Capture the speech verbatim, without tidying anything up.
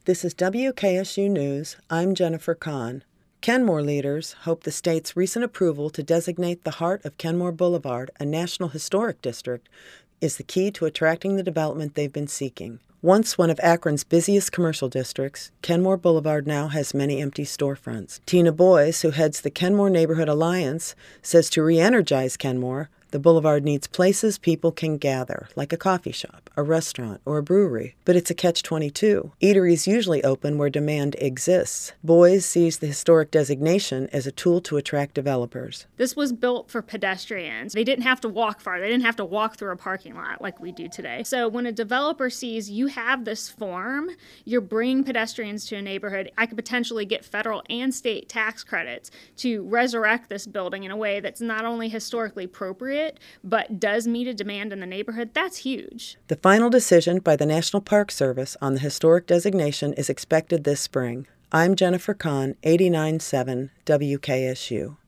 This is W K S U News. I'm Jennifer Kahn. Kenmore leaders hope the state's recent approval to designate the heart of Kenmore Boulevard a National Historic District is the key to attracting the development they've been seeking. Once one of Akron's busiest commercial districts, Kenmore Boulevard now has many empty storefronts. Tina Boyes, who heads the Kenmore Neighborhood Alliance, says to re-energize Kenmore, the boulevard needs places people can gather, like a coffee shop, a restaurant, or a brewery. But it's a catch twenty-two. Eateries usually open where demand exists. Boyes sees the historic designation as a tool to attract developers. This was built for pedestrians. They didn't have to walk far. They didn't have to walk through a parking lot like we do today. So when a developer sees you have this form, you're bringing pedestrians to a neighborhood, I could potentially get federal and state tax credits to resurrect this building in a way that's not only historically appropriate, but does meet a demand in the neighborhood. That's huge. The final decision by the National Park Service on the historic designation is expected this spring. I'm Jennifer Kahn, eighty-nine point seven W K S U.